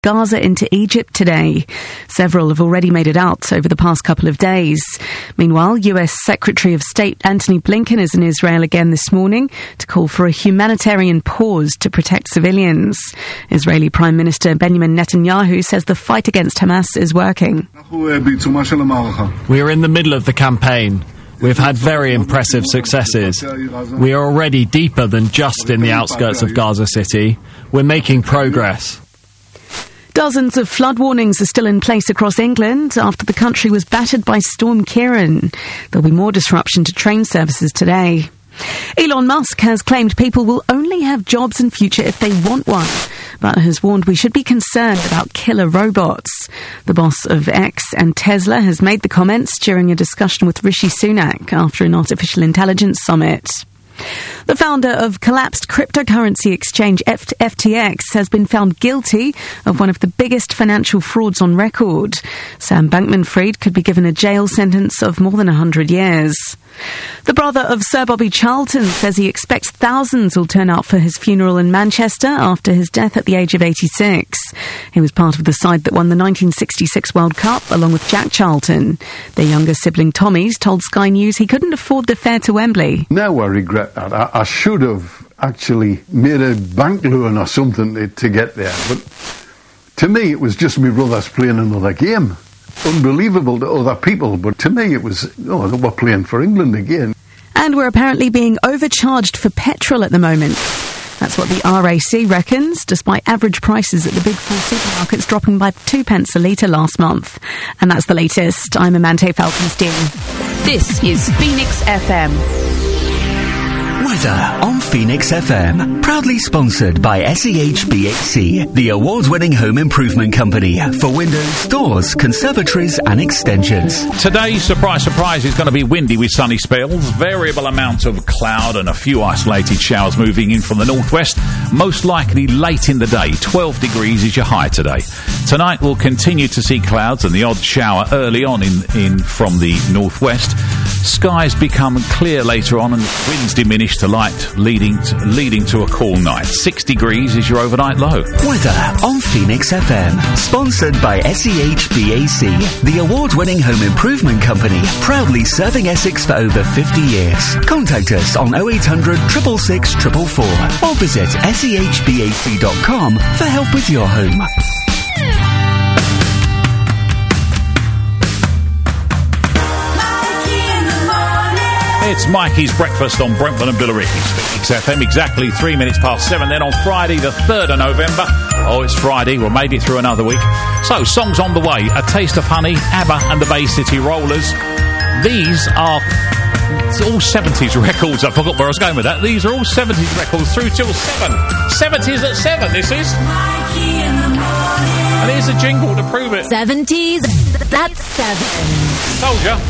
Gaza into Egypt today. Several have already made it out over the past couple of days. Meanwhile, US Secretary of State Antony Blinken is in Israel again this morning to call for a humanitarian pause to protect civilians. Israeli Prime Minister Benjamin Netanyahu says the fight against Hamas is working. We are in the middle of the campaign. We've had very impressive successes. We are already deeper than just in the outskirts of Gaza City. We're making progress. Dozens of flood warnings are still in place across England after the country was battered by Storm Ciarán. There'll be more disruption to train services today. Elon Musk has claimed people will only have jobs in future if they want one, but has warned we should be concerned about killer robots. The boss of X and Tesla has made the comments during a discussion with Rishi Sunak after an artificial intelligence summit. The founder of collapsed cryptocurrency exchange FTX has been found guilty of one of the biggest financial frauds on record. Sam Bankman-Fried could be given a jail sentence of more than 100 years. The brother of Sir Bobby Charlton says he expects thousands will turn out for his funeral in Manchester after his death at the age of 86. He was part of the side that won the 1966 World Cup along with Jack Charlton. Their younger sibling Tommy's told Sky News he couldn't afford the fare to Wembley. Now I regret that. I should have actually made a bank loan or something to get there. But to me, it was just my brothers playing another game. Unbelievable to other people, but to me it was, we're playing for England again. And we're apparently being overcharged for petrol at the moment. That's what the RAC reckons, despite average prices at the big four supermarkets dropping by 2 pence a litre last month. And that's the latest. I'm Amante Falkenstein. This is Phoenix FM. Weather on Phoenix FM. Proudly sponsored by SEHBHC, the award-winning home improvement company for windows, doors, conservatories and extensions. Today, surprise, surprise, is going to be windy with sunny spells, variable amounts of cloud and a few isolated showers moving in from the northwest, most likely late in the day. 12 degrees is your high today. Tonight we'll continue to see clouds and the odd shower early on in from the northwest. Skies become clear later on and winds diminish to light, leading to a cool night. 6 degrees is your overnight low. Weather on Phoenix FM. Sponsored by SEHBAC, the award-winning home improvement company, proudly serving Essex for over 50 years. Contact us on 0800 666 444 or visit sehbac.com for help with your home. It's Mikey's Breakfast on Brentford and Billericay's Phoenix FM, exactly 3 minutes past 7. Then on Friday, the 3rd of November. Oh, it's Friday. We'll made it through another week. So, songs on the way. A Taste of Honey, ABBA and the Bay City Rollers. These are all 70s records. I forgot where I was going with that. These are all 70s records through till 7. 70s at 7, this is. And here's a jingle to prove it. 70s, that's 7. Told ya.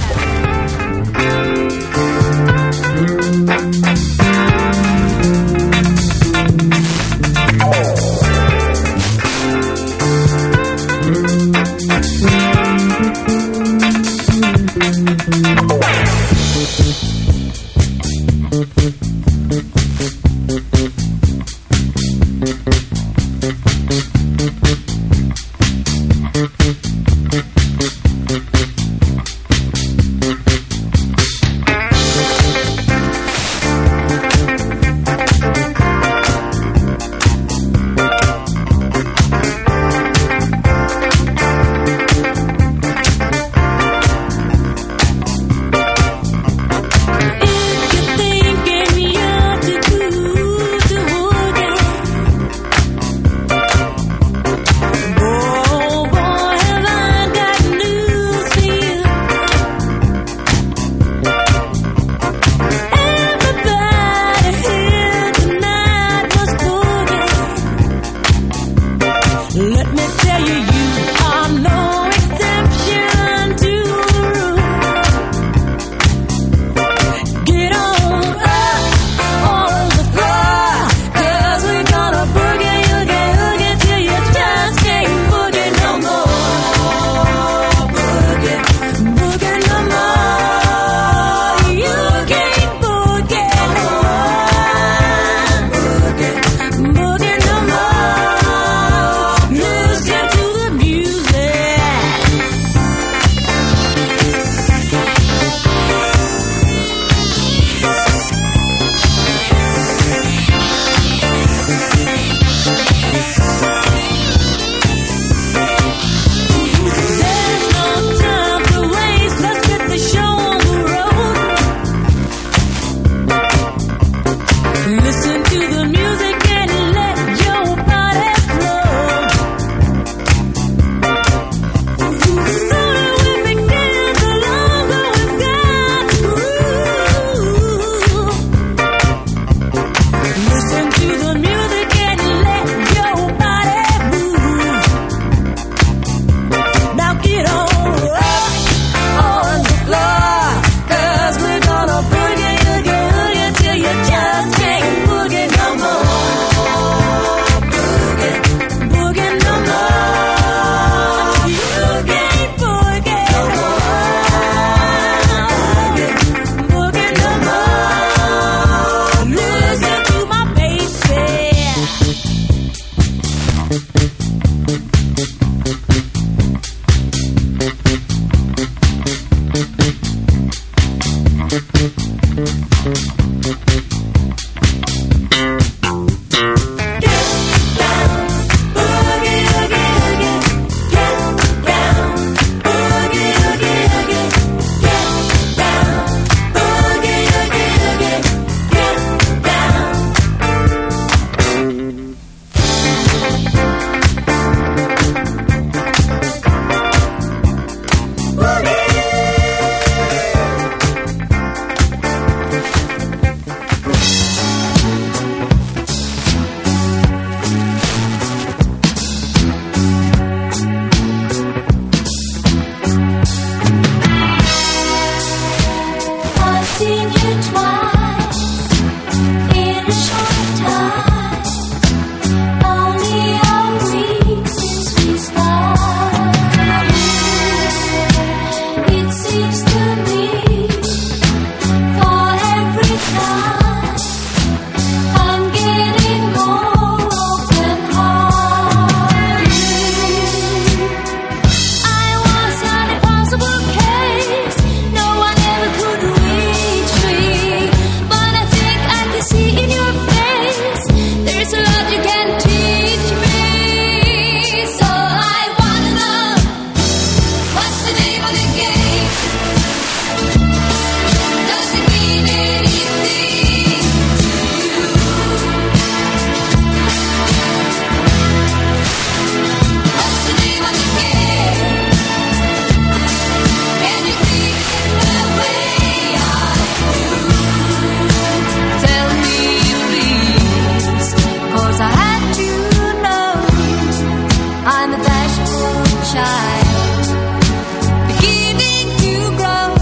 child, beginning to grow,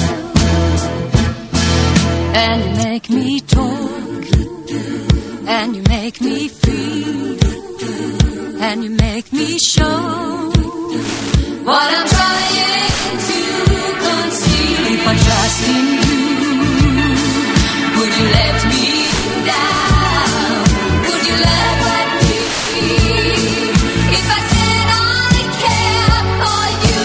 and you make me talk, and you make me feel, and you make me show what I'm trying to conceal. If I trust in you, would you let me down? Would you let me be? If I said I care for you,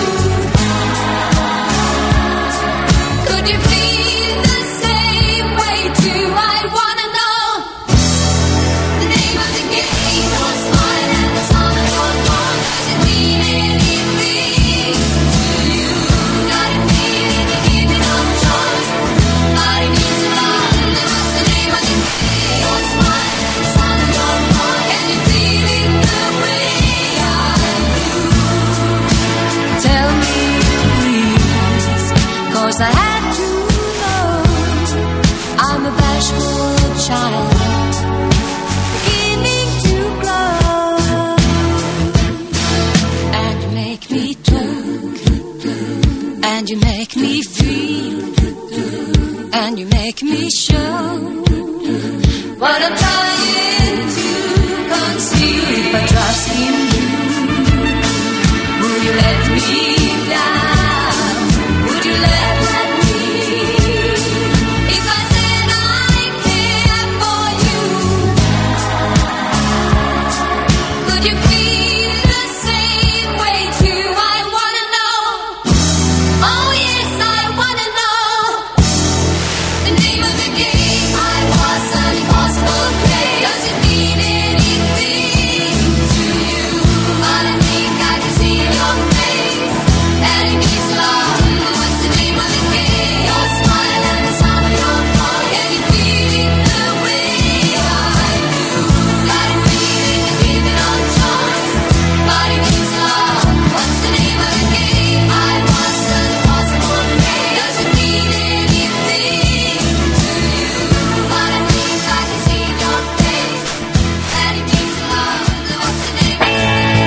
could you feel the same way too? I wanna know the name of the game, your smile and the song of your song. Does it mean anything to you? Got a feeling you're giving up choice. Body needs a lot. What's the name of the game? Your smile and the song of your song. Can you feel it the way I do? Tell me, please, 'cause I had to know. I'm a bashful child, beginning to grow, and you make me talk, and you make me feel, and you make me show what I'm trying to conceal. If I trust in you, will you let me down? Would you let me? If I said I care for you, could you feel the same way too? I wanna know. Oh yes, I wanna know the name of the game. I was an impossible prey. Does it mean anything to you? But I think I can see in your face that it means love. What's the name of the game? Your smile and the sound of your voice. Can you feel it the way I do? Got a feeling you're giving up choice. But it means love. What's the name of the game? I was an impossible prey. Does it mean anything to you? But I think I can see in your face that it means love. What's the name of the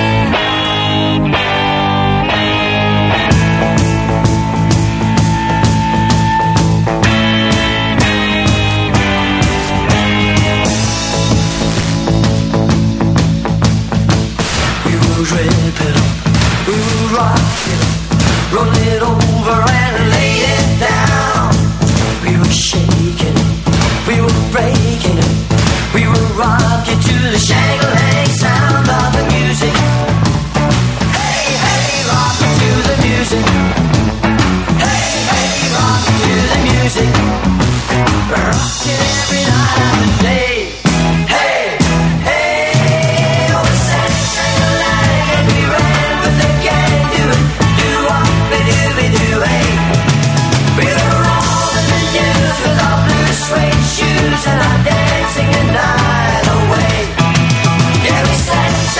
We would rip it up, we would rock it up, roll it over and lay it down. We were shaking it, we were breaking it, we would rock it to the shang-lang sound of the music. Hey, hey, rock it to the music. Hey, hey, rock it to the music. Rock it every night of the day. Hey, hey, oh, we sang shang-lang and we ran with the gang, do-wop-a-doo-be-doo-hey. We were all in the news with our blue suede shoes and our dancing the night away. Yeah, we sang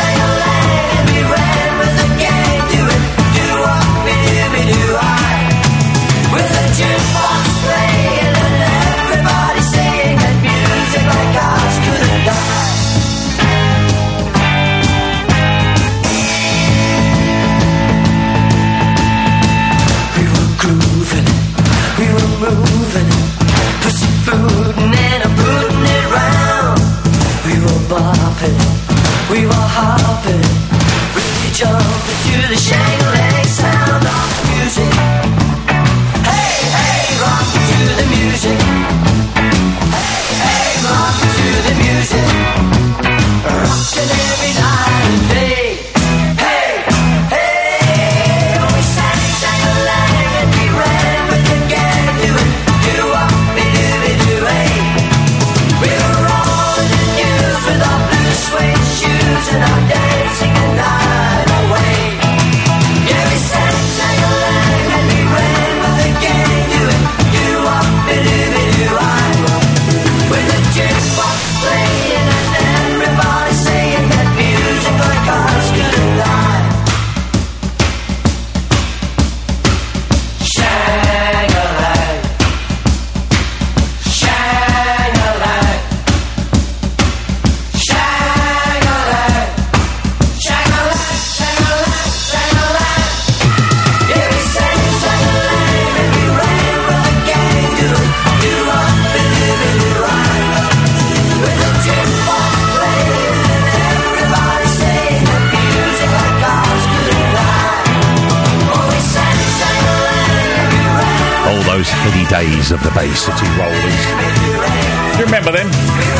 heady days of the Bay City Rollers. Do you remember them?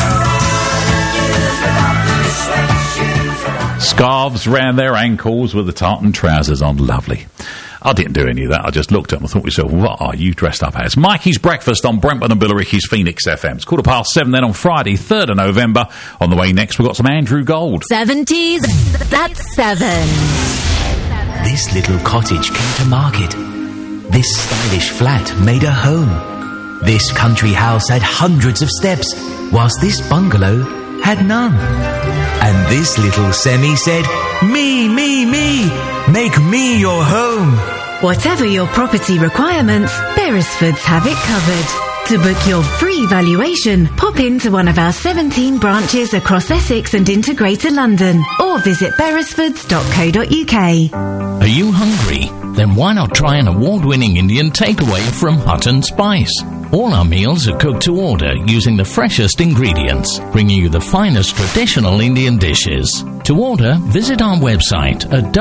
Scarves round their ankles with the tartan trousers on. Lovely. I didn't do any of that. I just looked at them and thought to myself, what are you dressed up as? Mikey's Breakfast on Brentford and Billericay's Phoenix FM. It's 7:15 then on Friday, 3rd of November. On the way next, we've got some Andrew Gold. 70s, that's 7. This little cottage came to market. This stylish flat made a home. This country house had hundreds of steps, whilst this bungalow had none. And this little semi said, me, make me your home. Whatever your property requirements, Beresfords have it covered. To book your free valuation, pop into one of our 17 branches across Essex and into Greater London, or visit beresfords.co.uk. Are you hungry? Then why not try an award-winning Indian takeaway from Hutton Spice? All our meals are cooked to order using the freshest ingredients, bringing you the finest traditional Indian dishes. To order, visit our website at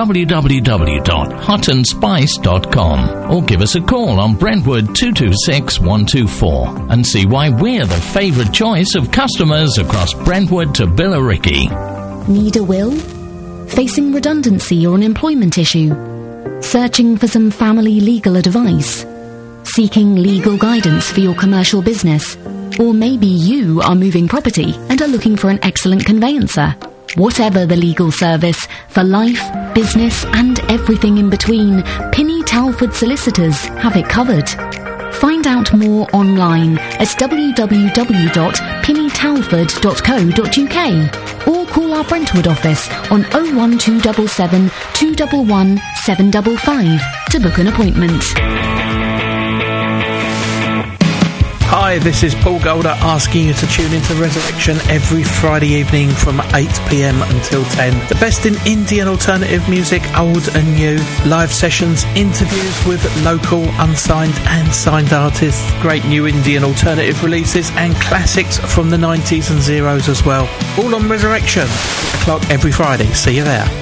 www.huttonspice.com or give us a call on Brentwood 226 124 and see why we're the favourite choice of customers across Brentwood to Billericay. Need a will? Facing redundancy or an employment issue? Searching for some family legal advice? Seeking legal guidance for your commercial business? Or maybe you are moving property and are looking for an excellent conveyancer? Whatever the legal service, for life, business and everything in between, Pinny Talford Solicitors have it covered. Find out more online at www.pinnytalford.co.uk or call our Brentwood office on 01277 211 755 to book an appointment. Hi, this is Paul Golder asking you to tune into Resurrection every Friday evening from 8 p.m. until 10. The best in Indian alternative music, old and new, live sessions, interviews with local, unsigned and signed artists, great new Indian alternative releases and classics from the 90s and zeros as well. All on Resurrection, 8 o'clock every Friday. See you there.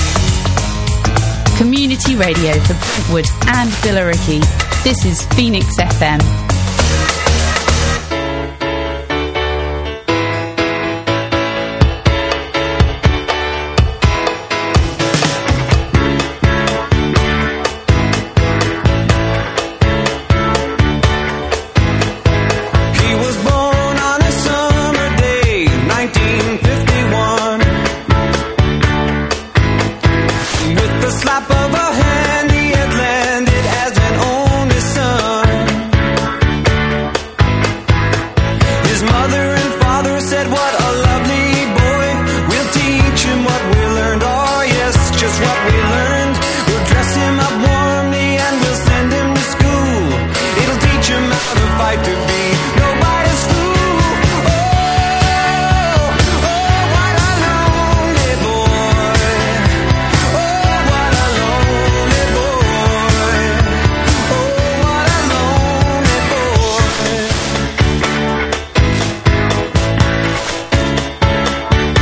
Community radio for Brentwood and Billericay. This is Phoenix FM.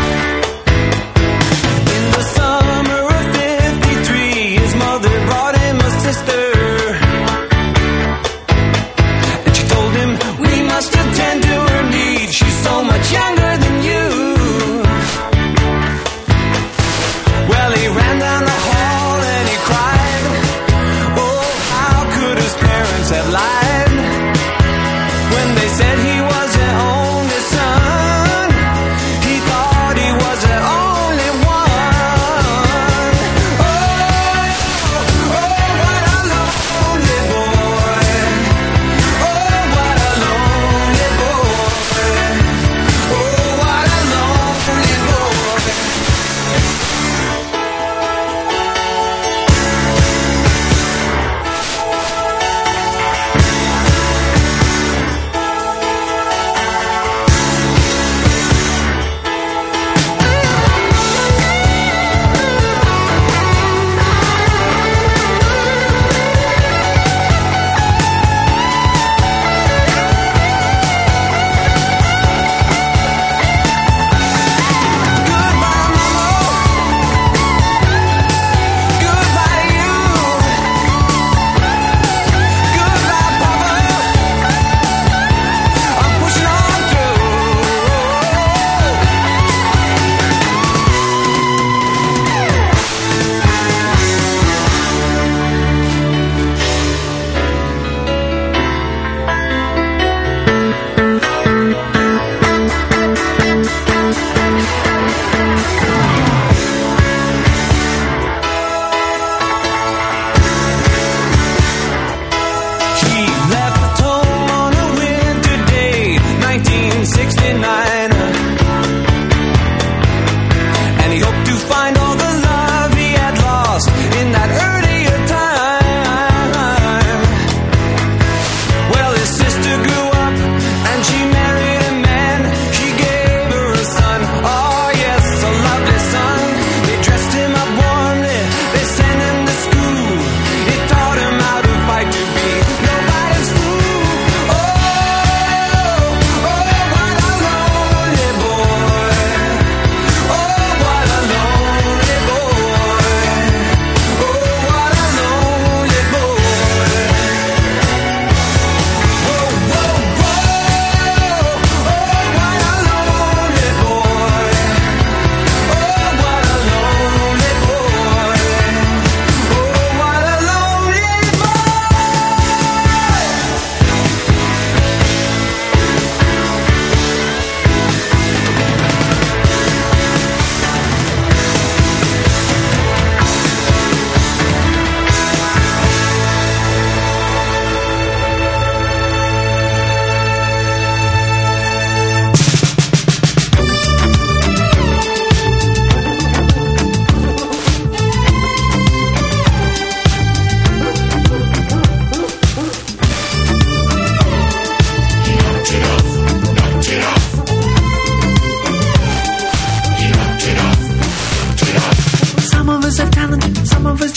Brought in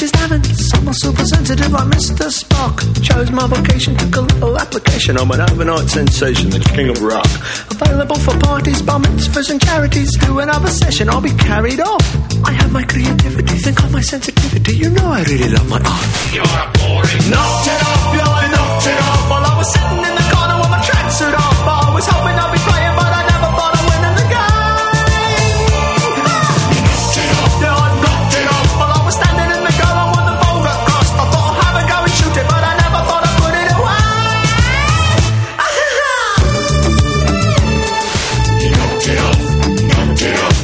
Mrs. Evans. I'm not super sensitive like Mr. Spock. Chose my vocation, took a little application. I'm an overnight sensation, the king of rock. Available for parties, bar mitzvahs and charities. Do another session, I'll be carried off. I have my creativity, think of my sensitivity. You know I really love my art. You're boring. Knocked it off, yeah, I knocked it off. While I was sitting in the corner with my tracksuit off. But I was hoping I'd be playing, but I never thought I'd win in the game. Knocked it off, yeah, I knocked it off. While I was standing in the goal, I won the ball got crossed. I thought I'd have a go and shoot it, but I never thought I'd put it away. You knocked it off, knocked it off.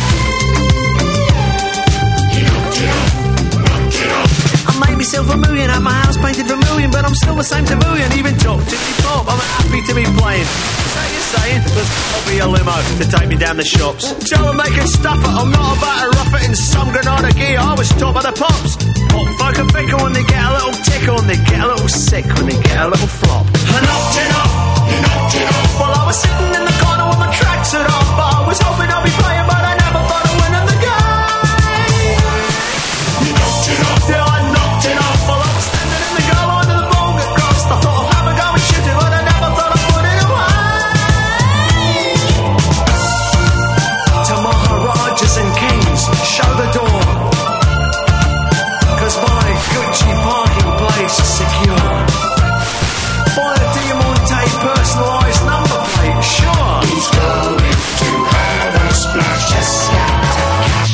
Vermilion at my house painted vermilion, but I'm still the same Vermilion. Even talk to me pop, I'm happy to be playing. So you're saying, I'll be a limo to take me down the shops. Tell them they can stuff it, I'm not about to rough it in some Granada gear. I was top of the pops. Pop folk are fickle when they get a little tickle, and they get a little sick when they get a little flop. I knocked it off, you knocked it off. While I was sitting in the corner with my tracksuit off, but I was hoping I'd be playing, but I never thought I'd win in the game. You knocked it off, yeah, I knocked it off. While I was standing in the goal under the ball got crossed. I thought I'd have a go and shoot it, but I never thought I'd put it away. To Maharajas and kings, show the door. 'Cause my Gucci parking place is secure. Buy a Diamante personalised number plate, sure. He's going to have a splash, yes, cash.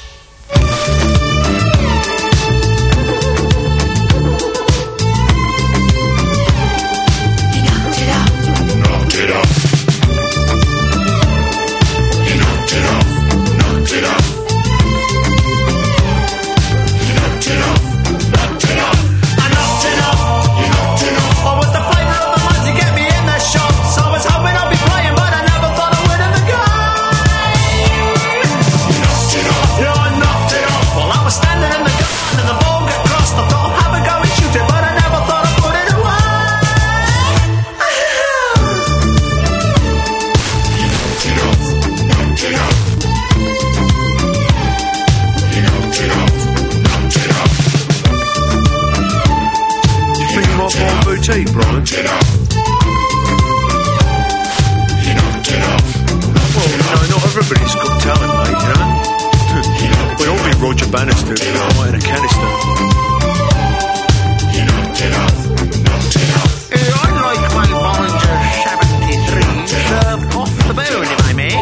Brian. Well, not everybody's got talent, mate, you know? We'll all be Roger Bannister if we're fighting a canister. You knocked it off, knocked it off. I'd like my Bollinger 73 served off the bone, if I may.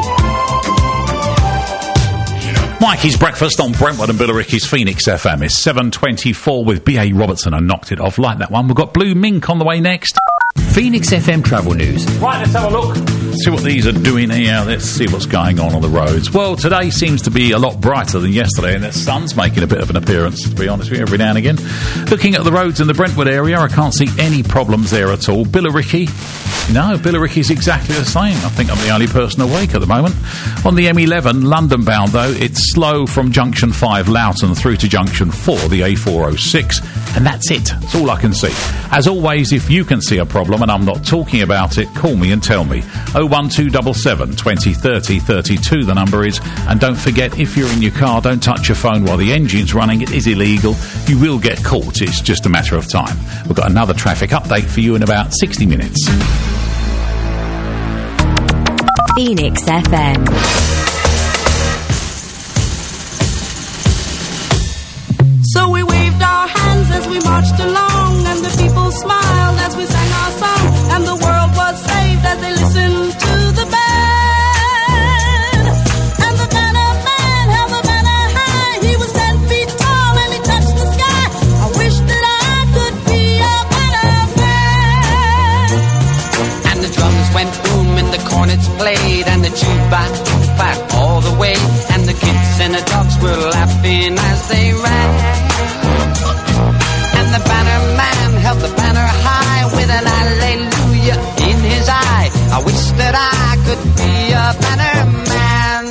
Mikey's Breakfast on Brentwood and Billericay's Phoenix FM is 7:24 with B.A. Robertson and Knocked It Off. Like that one. We've got Blue Mink on the way next. Phoenix FM travel news. Right, let's have a look. See what these are doing here. Let's see what's going on the roads. Well, today seems to be a lot brighter than yesterday, and the sun's making a bit of an appearance, to be honest with you, every now and again. Looking at the roads in the Brentwood area, I can't see any problems there at all. Billericay, no, Billericay's exactly the same. I think I'm the only person awake at the moment. On the M11, London bound, though, it's slow from Junction 5, Loughton, through to Junction 4, the A406, and that's it. That's all I can see. As always, if you can see a problem and I'm not talking about it, call me and tell me. 01277 20 30 32 the number is, and don't forget, if you're in your car, don't touch your phone while the engine's running. It is illegal. You will get caught. It's just a matter of time. We've got another traffic update for you in about 60 minutes. Phoenix FM. So we waved our hands as we marched along, and the people smiled as we sang our song, and the world was saved as they listened to the band. And the banner man held the banner high. He was 10 feet tall and he touched the sky. I wish that I could be a banner man. And the drums went boom and the cornets played, and the jukebox back all the way, and the kids and the dogs were laughing as they ran. And the banner man held the banner high with an hallelujah in his eye. I wish that I could be a banner man.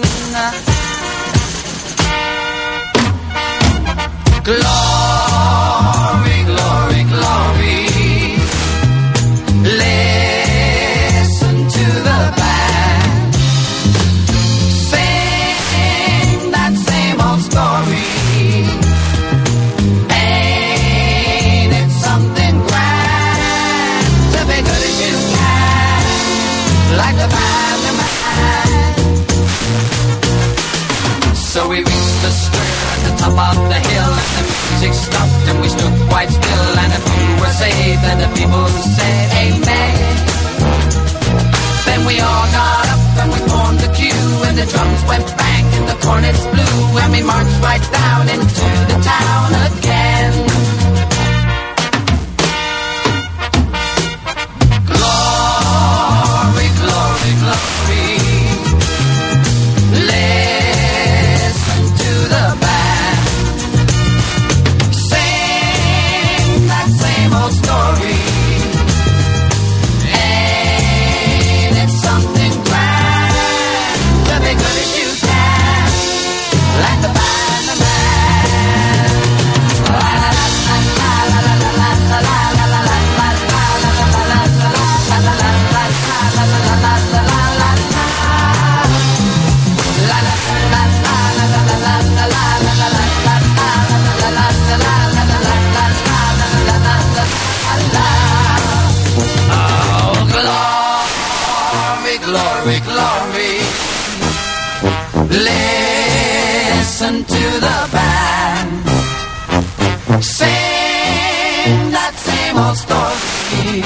Glory, glory, glory. Listen to the band. Sing that same old story. stopped and we stood quite still, and a few were saved, and the people said amen. Then we all got up and we formed the queue, and the drums went bang and the cornets blew, and we marched right down into the town again. Glory, glory, glory. Listen to the band sing that same old story. Ain't it something grand to be good as you can, like the band, the man. La la la la la la la la la la la la la glory, glory. Listen to the band sing that same old story.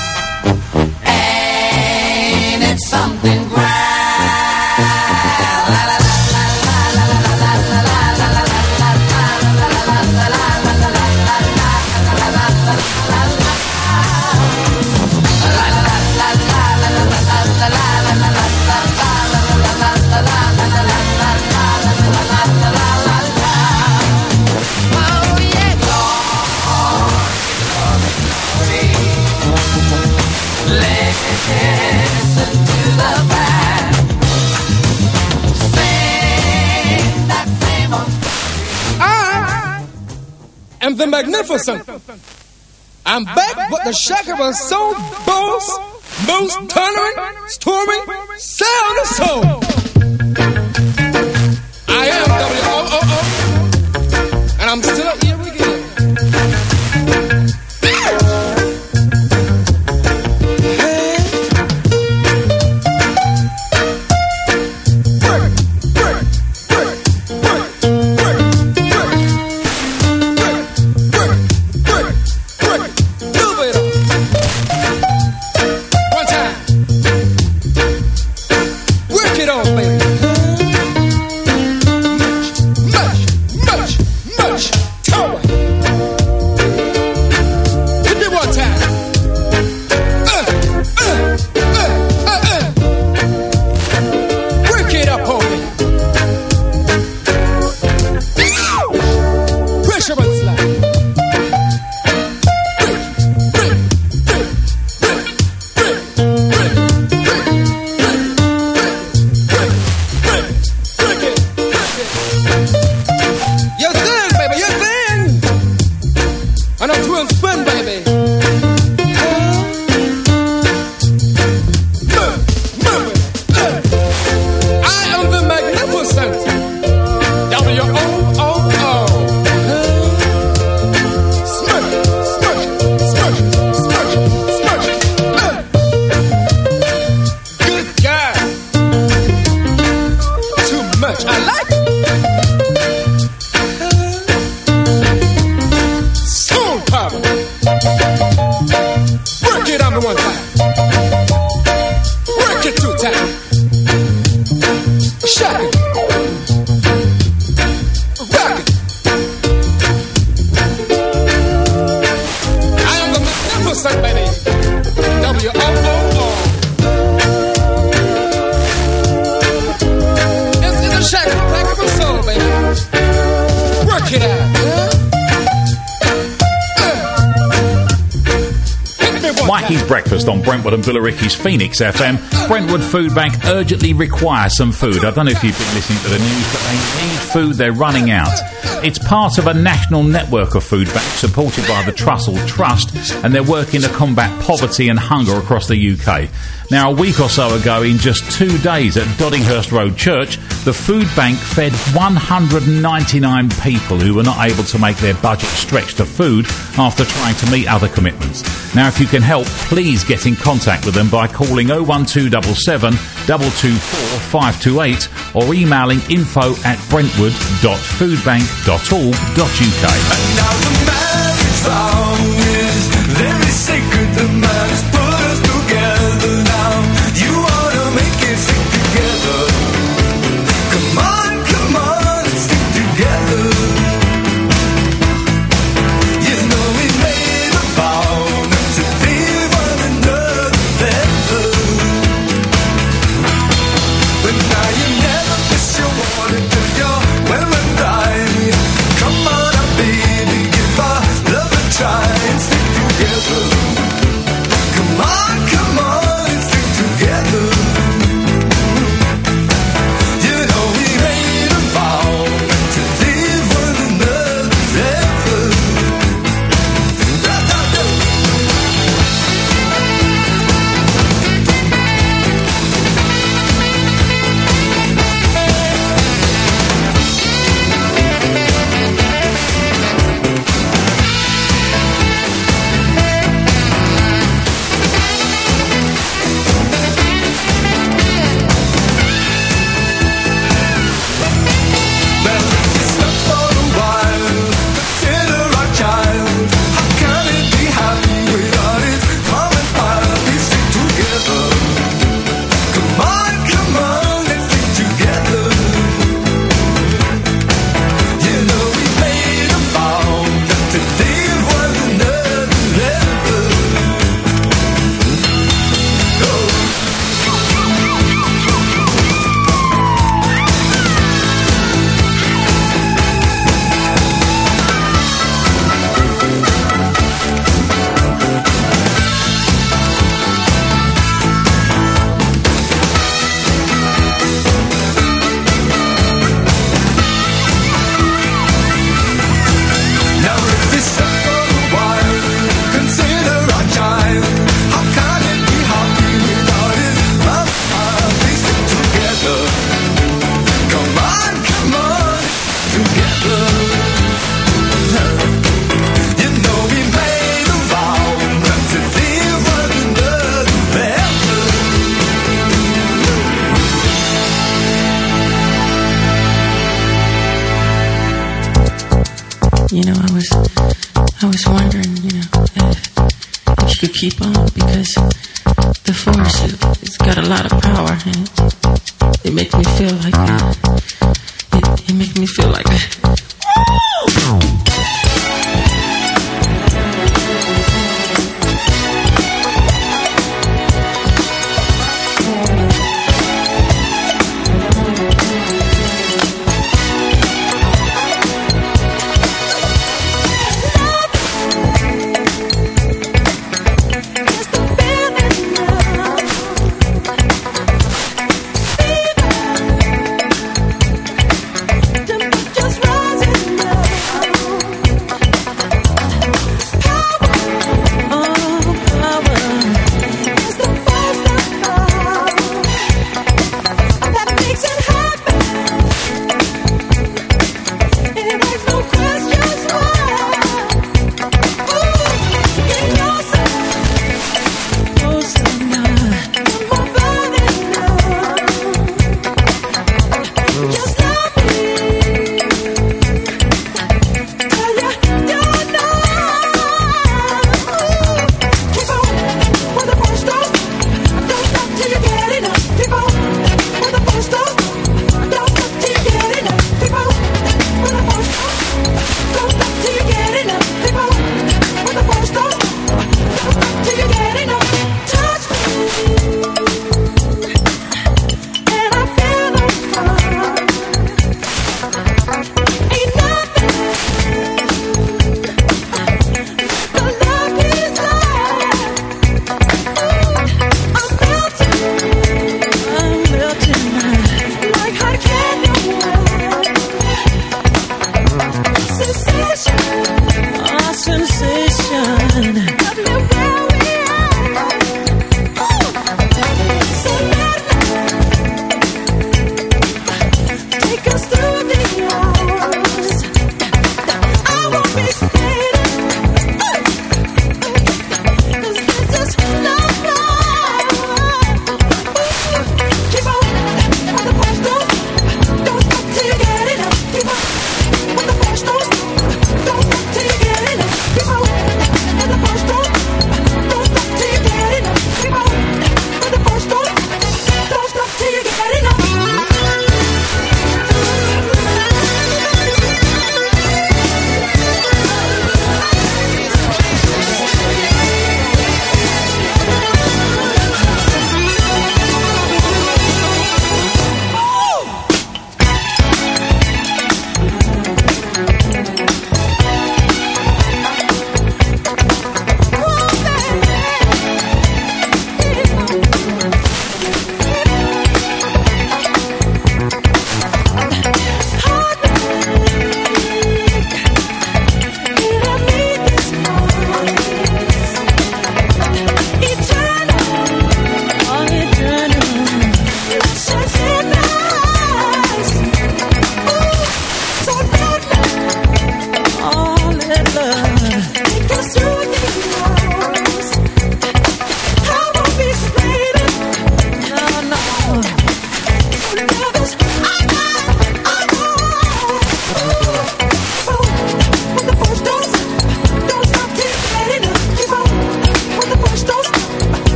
Ain't it something grand? La la la la la la la la la la la la listen to the band sing that same old story. I am the Magnificent. I'm back with the Shakira Soul Boss, most tolerant, storming, sound of soul. I am W-O-O-O, and I'm still here again. Mikey's Breakfast on Brentwood and Billericay's Phoenix FM. Brentwood Food Bank urgently requires some food. I don't know if you've been listening to the news, but they need food. They're running out. It's part of a national network of food banks supported by the Trussell Trust, and they're working to combat poverty and hunger across the UK. Now, a week or so ago, in just 2 days at Doddinghurst Road Church, the food bank fed 199 people who were not able to make their budget stretch to food after trying to meet other commitments. Now, if you can help, please get in contact with them by calling 01277 224 528 or emailing info@brentwood.foodbank.org.uk. And now the marriage vow is very sacred. The man has put us together now. You ought to make it stick together. Come on, let's stick together. You know we made a vow not to leave one another forever. But now you never miss your water till you're well and dry. Come on, baby, give our love a try and stick together. Come on, and stick together. You know we made a vow not to leave one another forever. You know, I was wondering, you know, if you could keep on, because the force, it's got a lot of power, and it makes me feel like it makes me feel like Just right.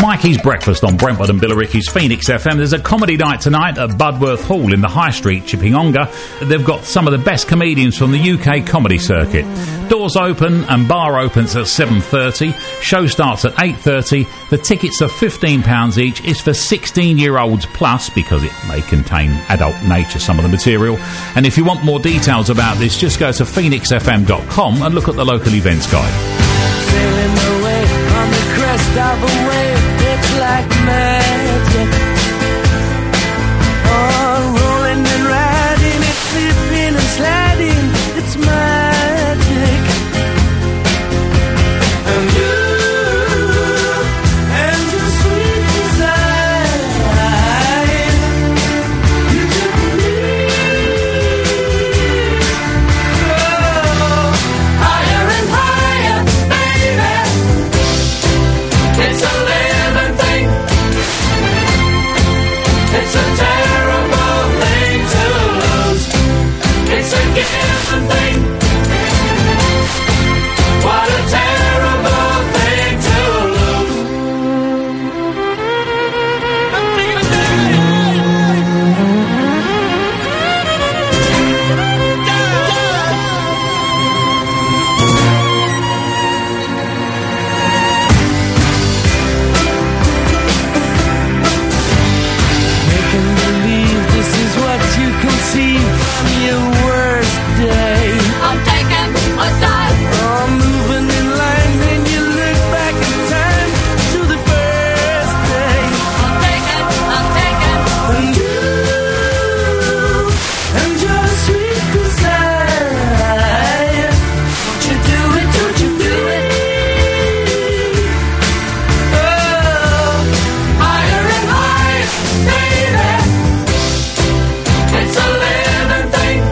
Mikey's Breakfast on Brentwood and Billericay's Phoenix FM. There's a comedy night tonight at Budworth Hall in the High Street, Chipping-Ongar. They've got some of the best comedians from the UK comedy circuit. Doors open and bar opens at 7:30. Show starts at 8:30. The tickets are £15 each. It's for 16-year-olds plus, because it may contain adult nature, some of the material. And if you want more details about this, just go to phoenixfm.com and look at the local events guide. Sailing away on the crest of a wave, it's like magic. Oh, rolling and riding, it's slipping and sliding, it's magic. And you and your sweet desire, you took me higher and higher, baby. It's a living thing. It's a terrible thing to lose. It's a given thing. What a terrible thing to lose. Making believe this is what you conceive from your worst day. I'm taking a dive. Oh, moving in line, then you look back in time to the first day. I'm taking. And you and your sweet desire. Don't you do it, don't you do it. Oh, higher and higher, baby. It's a living thing.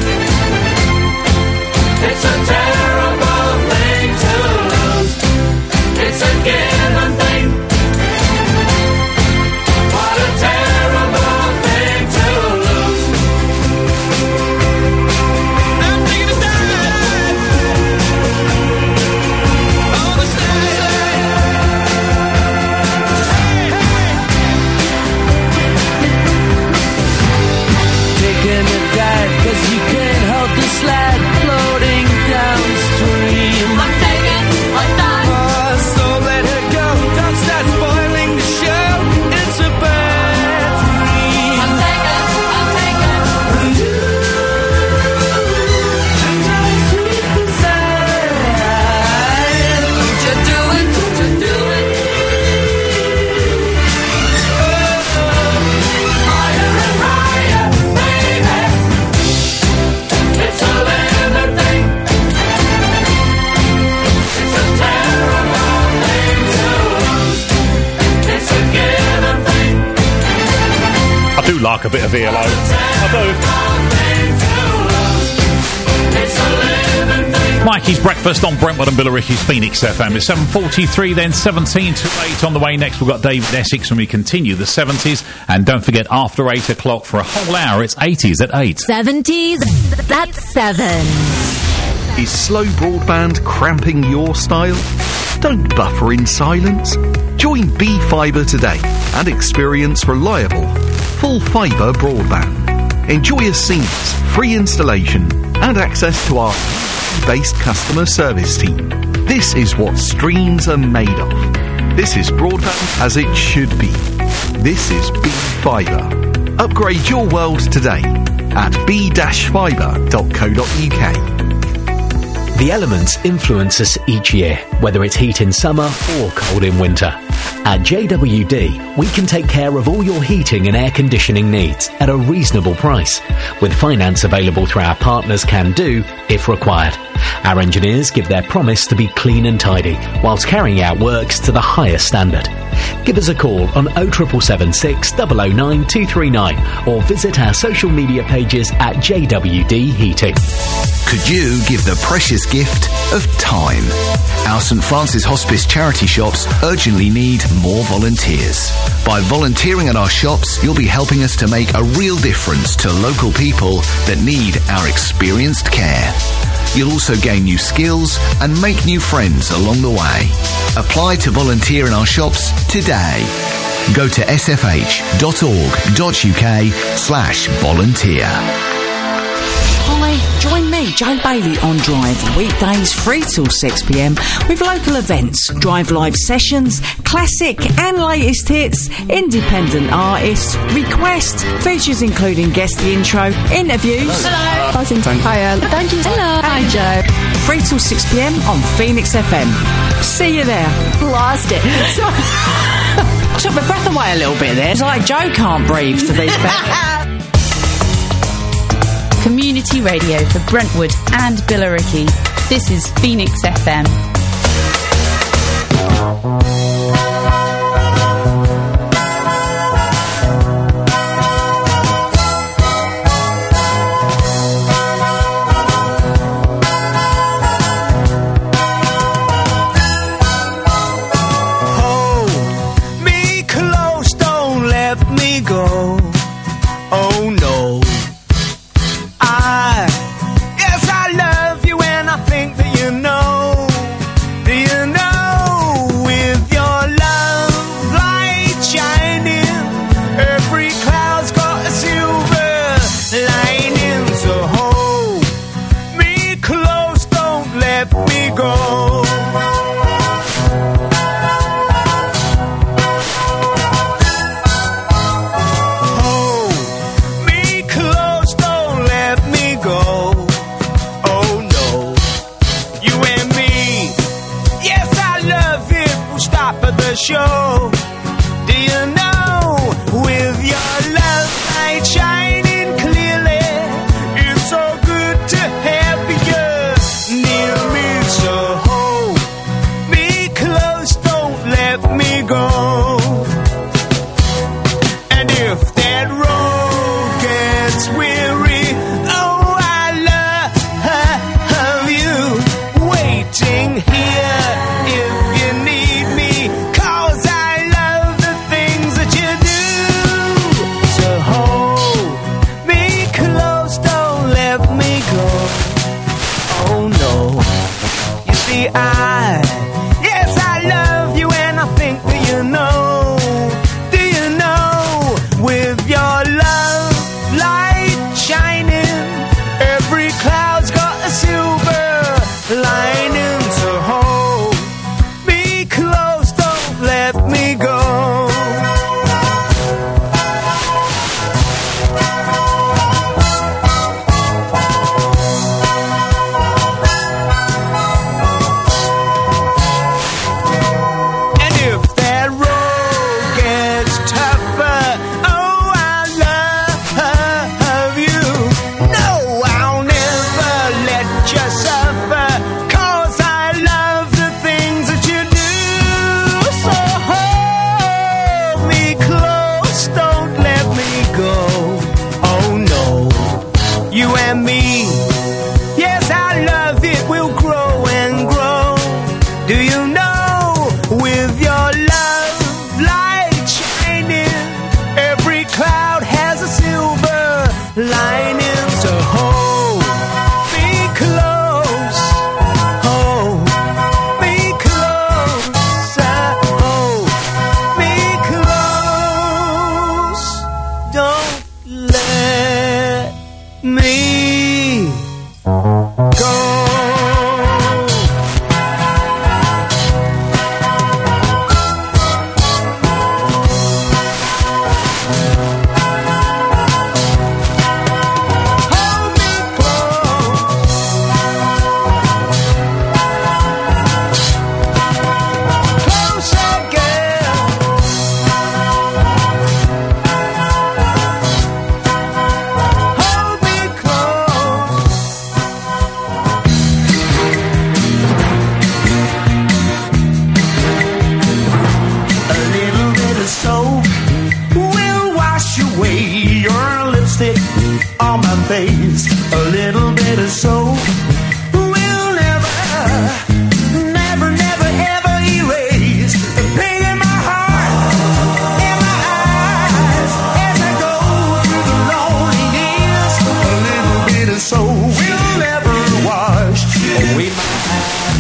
It's a terrible thing to lose. It's a given thing. What a terrible thing to lose. I'm taking a dive on the taking a dive, 'cause you can't help the slide floating downstream. I'm taking a dive. Oh, so let her go. Don't start spoiling the show. It's a bad dream. I'm taking. And you and your sweet desire. Don't you do it, don't you do it. Oh, higher and higher, baby. It's a living thing. It's a terrible thing to lose. It's a given thing. I do like a bit of ELO. I do. It's a living thing. Mikey's Breakfast on Brentwood and Billericay's Phoenix FM. It's 7:43, then 17 to 8 on the way. Next, we've got David Essex when we continue the 70s. And don't forget, after 8 o'clock for a whole hour, it's 80s at 8. 70s, that's 7. Is slow broadband cramping your style? Don't buffer in silence. Join B Fibre today and experience reliable, full fibre broadband. Enjoy a seamless, free installation and access to our based customer service team. This is what streams are made of. This is broadband as it should be. This is B Fibre. Upgrade your world today at b-fibre.co.uk. The elements influence us each year, whether it's heat in summer or cold in winter. At JWD, we can take care of all your heating and air conditioning needs at a reasonable price, with finance available through our partners Can Do if required. Our engineers give their promise to be clean and tidy, whilst carrying out works to the highest standard. Give us a call on 07776 009 239 or visit our social media pages at JWD Heating. Could you give the precious gift of time? Our St Francis Hospice charity shops urgently need more volunteers. By volunteering at our shops, you'll be helping us to make a real difference to local people that need our experienced care. You'll also gain new skills and make new friends along the way. Apply to volunteer in our shops today. Go to sfh.org.uk/volunteer. Hi, join me, Joe Bailey, on Drive, weekdays 3 till 6 p.m, with local events, Drive Live sessions, classic and latest hits, independent artists, requests, features including guest the intro, interviews. Hello. Buzzing. Hiya. Thank you. Hello. Hi, Joe. 3 till 6 p.m. on Phoenix FM. See you there. Lost it. Took my breath away a little bit there. It's like Joe can't breathe, to be fair. Community radio for Brentwood and Billericay. This is Phoenix FM. Show. Do you know, with your love light shining clearly, it's so good to have you near me. So hold me close, don't let me go. And if that road gets weary, oh, I love you waiting here. If you need me, yes, I love you, and I think that you know. Do you know, with your love light shining, every cloud's got a silver lining. So hold me close, don't let me go.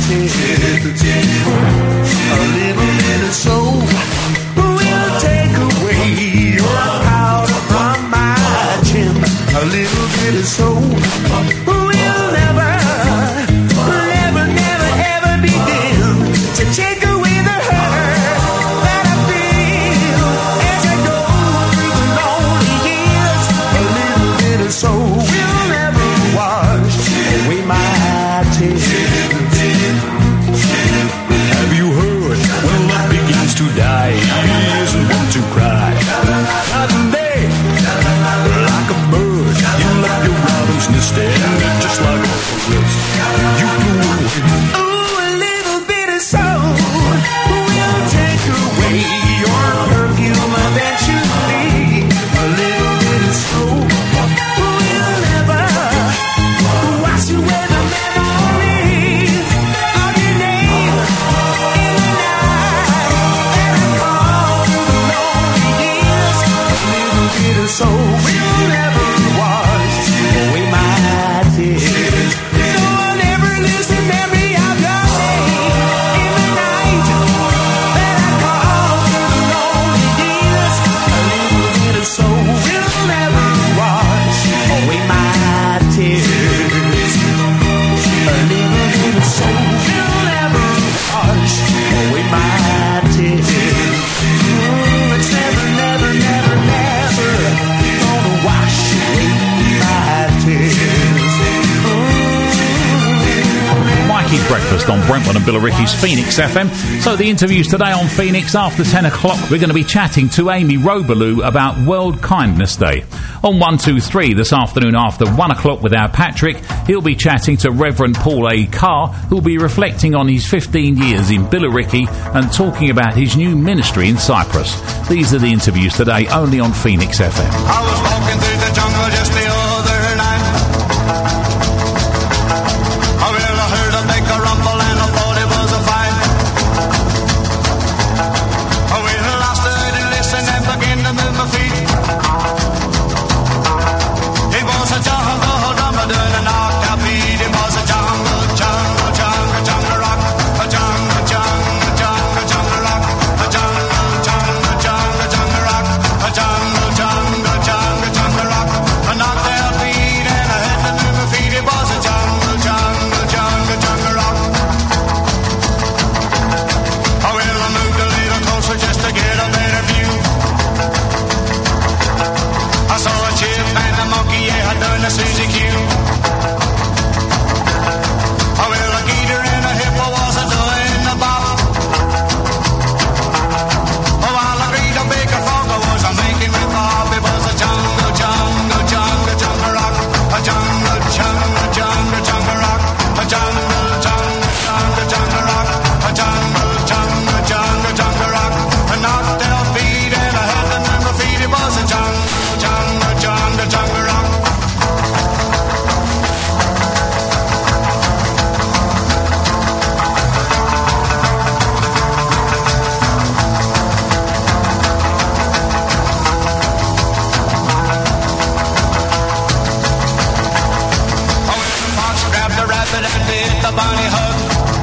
A little bit of soul will take away your powder from my chin. A little bit of soul will never, ever begin to take away the hurt that I feel as I go through the lonely years. A little bit of soul will never wash away my tears. Have you heard? When love begins to die, he isn't one to cry. Night and day, like a bird, you left your robin's nest and just like a forest, you flew away. Ooh, a little bit of soul will take away your perfume eventually. A little bit of soul will never wash away the memories of your name in the night as I call through the lonely years. A little bit of soul will never wash away my tears. So I'll never lose the memory of your name in the night that I call through the lonely years. A little bit of soul will never wash away my tears. A little bit of soul will never wash away my tears. It's never gonna wash away my tears. Mikey's Breakfast on Brentwood and Billericay's Phoenix FM. So the interviews today on Phoenix after 10 o'clock, we're going to be chatting to Amy Robaloo about World Kindness Day. On 123 this afternoon after 1 o'clock with our Patrick, he'll be chatting to Reverend Paul A. Carr, who'll be reflecting on his 15 years in Billericay and talking about his new ministry in Cyprus. These are the interviews today only on Phoenix FM. I was walking through the jungle just the other night. I heard a big rumble and I thought it was a fight. I stood and listened and began to move my feet. It was a jungle drummer doing an octave beat. It was a jungle rock. A jungle rock. A jungle rock. A jungle rock. A knockdown beat and I had to move my feet. It was a jungle rock. Oh well, I moved a little closer just to get a better view. I saw a chip and a monkey, yeah, I done a Suzy Q. Oh well, a gator and a hippo was a doing the bop. Oh, while I greet a bigger frog, I was a making with Bob. It was a jungle rock. A jungle rock. A jungle rock. A jungle rock. A knocked out beat and I had to move my feet. It was a jungle rock. Oh, the fox grabbed the rabbit and did the bunny hug.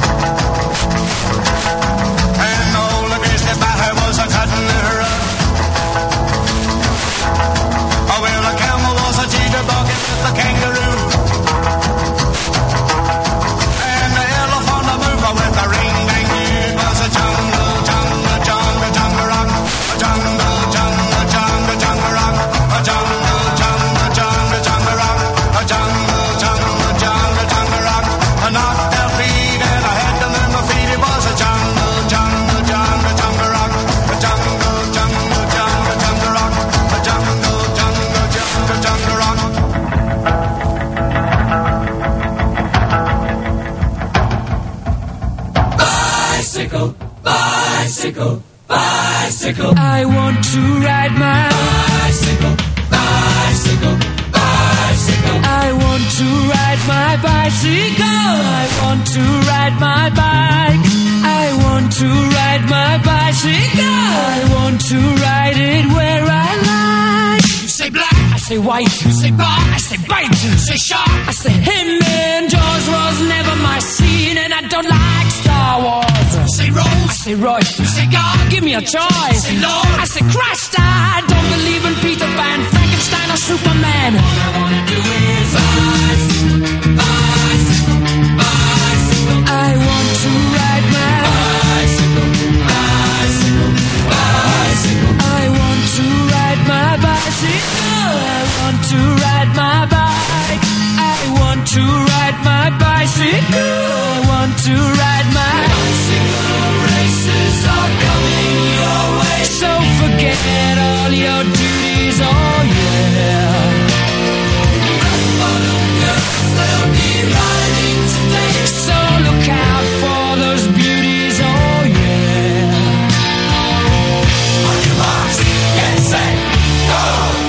And old the grizzly bear was a cutting her up. Oh well, the camel was a jitterbug with the kangaroo. And the elephant a mover with a ring dang it was a jungle rock. A jungle rock. A jungle rock. A jungle rock. A knocked out beat and I had to move my feet. It was a jungle rock. A jungle rock. A jungle rock. Bicycle, bicycle, bicycle. I want to ride my bicycle, bicycle, bicycle. I want to ride my bicycle. I want to ride my bike. I want to ride my bicycle. I want to ride it where I like. You say black, I say white. You say bar, I say bite. You say shark, I say him. And Jaws was never my scene, and I don't like say, Royce. You say, God, give me a choice. Say, Lord. I say, Christ, I don't believe in Peter Pan, Frankenstein, or Superman. All I wanna do is bicycle, bicycle, bicycle. I want to ride my bicycle, bicycle, bicycle. I want to ride my bicycle. I want to ride my bike. I want to ride my bicycle. I want to ride my bicycle. Races are coming your way. So forget all your duties, oh yeah. They'll be riding today. So look out for those beauties, oh yeah. On your marks, get set, go!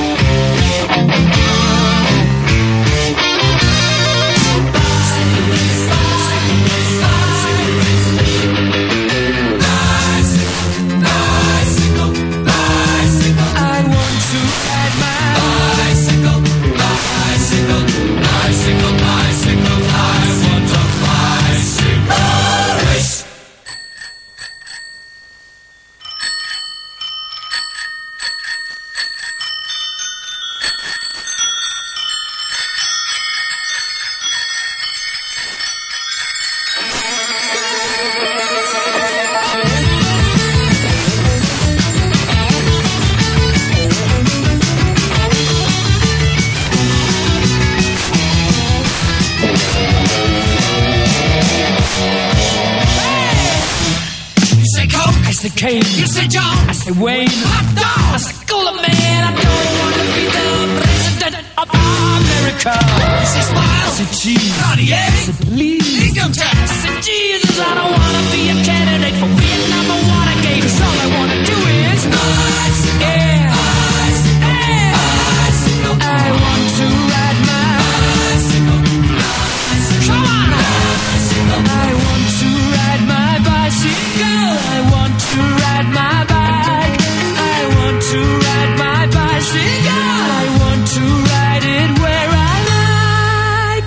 Kane. You say John. I say Wayne. Hot dog. I say Cooler Man. I don't want to be the president of America. You say Smile. I say Cheese. Cartier. I say Please. Income tax. I say Jesus. I don't want to be a candidate for Vietnam or Watergate. Cause all I want to do is bicycle. Yeah. Bicycle. Yeah. Bicycle. I want to ride my bicycle. Bicycle. Come on. Bicycle. I want to ride my bicycle. I want to ride my bike. I want to ride my bicycle. I want to ride it where I like.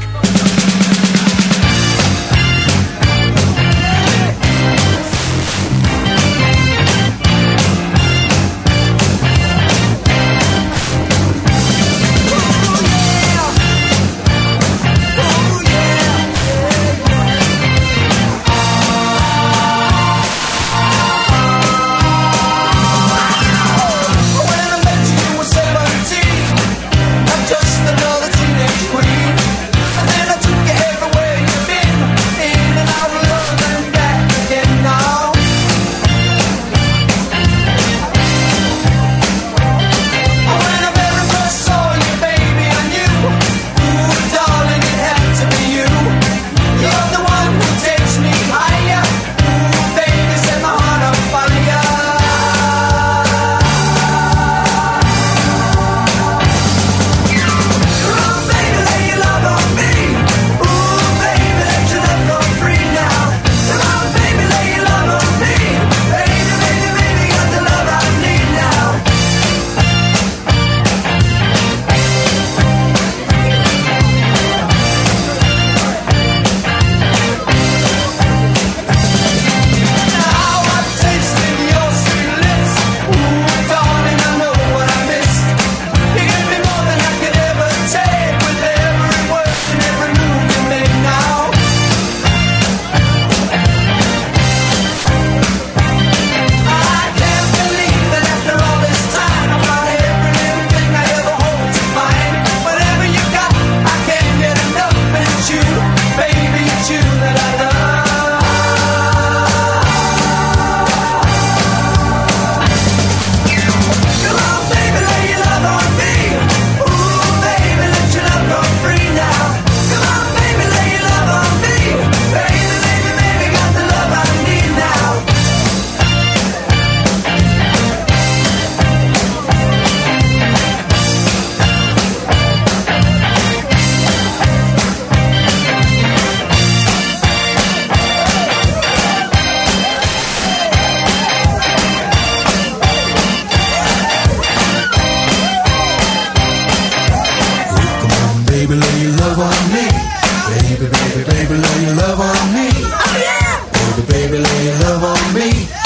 Baby, lay your love on me. Baby, baby, baby, lay your love on me. Oh yeah. Baby, baby, lay your love on me.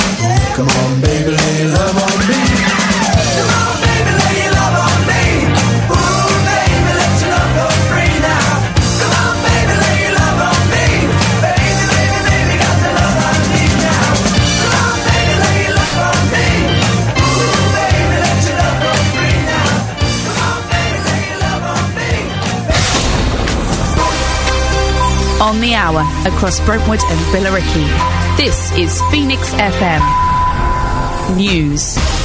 on the hour across Brentwood and Billericay. This is Phoenix FM News.